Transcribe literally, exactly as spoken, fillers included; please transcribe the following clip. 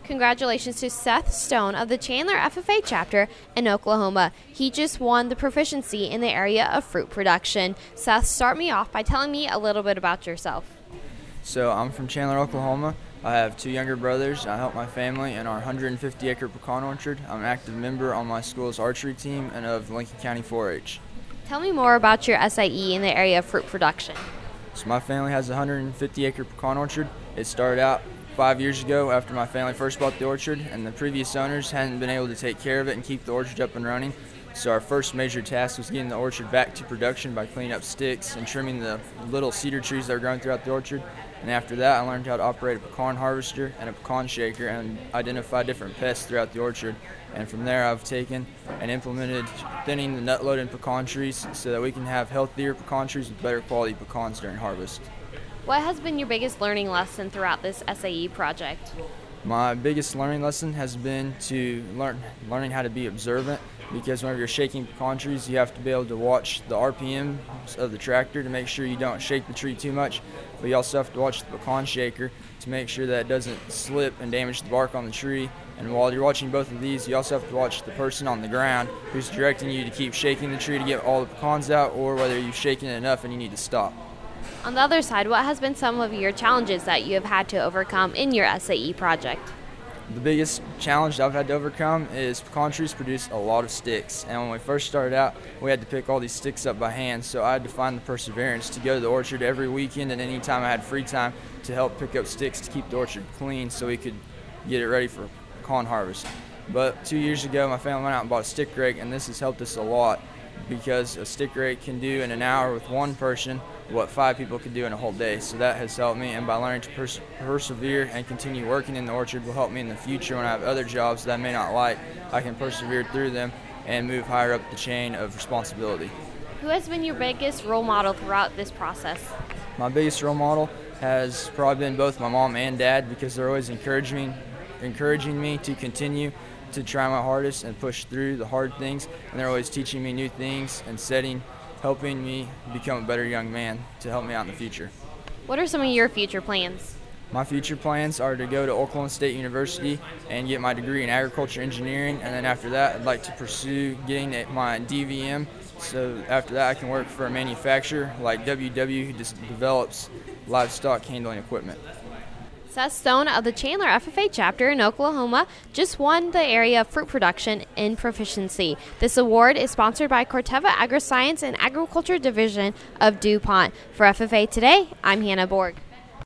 Congratulations to Seth Stone of the Chandler F F A chapter in Oklahoma. He just won the proficiency in the area of fruit production. Seth, start me off by telling me a little bit about yourself. So I'm from Chandler, Oklahoma. I have two younger brothers. I help my family in our one hundred fifty acre pecan orchard. I'm an active member on my school's archery team and of Lincoln County four H. Tell me more about your S I E in the area of fruit production. So my family has a one hundred fifty acre pecan orchard. It started out five years ago after my family first bought the orchard, and the previous owners hadn't been able to take care of it and keep the orchard up and running. So our first major task was getting the orchard back to production by cleaning up sticks and trimming the little cedar trees that were growing throughout the orchard. And after that, I learned how to operate a pecan harvester and a pecan shaker and identify different pests throughout the orchard. And from there, I've taken and implemented thinning the nut load in pecan trees so that we can have healthier pecan trees with better quality pecans during harvest. What has been your biggest learning lesson throughout this S I E project? My biggest learning lesson has been to learn learning how to be observant, because whenever you're shaking pecan trees, you have to be able to watch the R P Ms of the tractor to make sure you don't shake the tree too much, but you also have to watch the pecan shaker to make sure that it doesn't slip and damage the bark on the tree. And while you're watching both of these, you also have to watch the person on the ground who's directing you to keep shaking the tree to get all the pecans out, or whether you've shaken it enough and you need to stop. On the other side, what has been some of your challenges that you have had to overcome in your S I E project? The biggest challenge I've had to overcome is pecan trees produce a lot of sticks, and when we first started out, we had to pick all these sticks up by hand, so I had to find the perseverance to go to the orchard every weekend and any time I had free time to help pick up sticks to keep the orchard clean so we could get it ready for pecan harvest. But two years ago, my family went out and bought a stick rake, and this has helped us a lot, because a stick rake can do in an hour with one person what five people could do in a whole day. So that has helped me, and by learning to pers- persevere and continue working in the orchard will help me in the future when I have other jobs that I may not like. I can persevere through them and move higher up the chain of responsibility. Who has been your biggest role model throughout this process? My biggest role model has probably been both my mom and dad, because they're always encouraging me, encouraging me to continue to try my hardest and push through the hard things, and they're always teaching me new things and setting helping me become a better young man to help me out in the future. What are some of your future plans? My future plans are to go to Oklahoma State University and get my degree in agriculture engineering, and then after that I'd like to pursue getting my D V M, so after that I can work for a manufacturer like W W who just develops livestock handling equipment. Seth Stone of the Chandler F F A chapter in Oklahoma just won the area of fruit production in proficiency. This award is sponsored by Corteva Agriscience and Agriculture Division of DuPont. For F F A Today, I'm Hannah Borg.